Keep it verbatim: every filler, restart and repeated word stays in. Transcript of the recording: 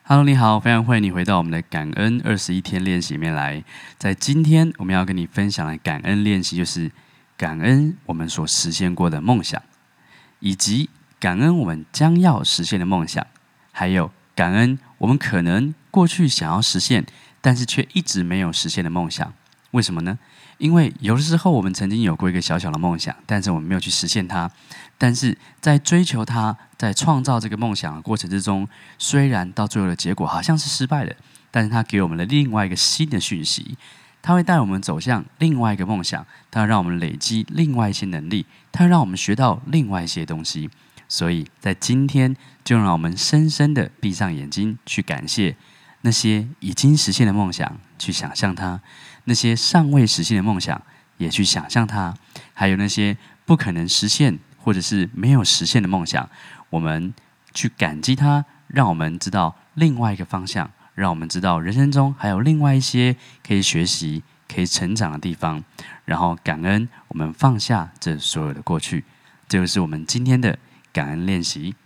Hello，你好，非常欢迎你回到我们的感恩二十一天练习里面来。在今天我们要跟你分享的感恩练习，就是感恩我们所实现过的梦想，以及感恩我们将要实现的梦想，还有感恩我们可能过去想要实现，但是却一直没有实现的梦想。为什么呢？因为有的时候我们曾经有过一个小小的梦想，但是我们没有去实现它。但是在追求它，在创造这个梦想的过程之中，虽然到最后的结果好像是失败的，但是它给我们了另外一个新的讯息，它会带我们走向另外一个梦想，它会让我们累积另外一些能力，它会让我们学到另外一些东西。所以在今天，就让我们深深的闭上眼睛，去感谢那些已经实现的梦想，去想象它；那些尚未实现的梦想，也去想象它；还有那些不可能实现或者是没有实现的梦想，我们去感激它，让我们知道另外一个方向，让我们知道人生中还有另外一些可以学习、可以成长的地方，然后感恩我们放下这所有的过去。这就是我们今天的感恩练习。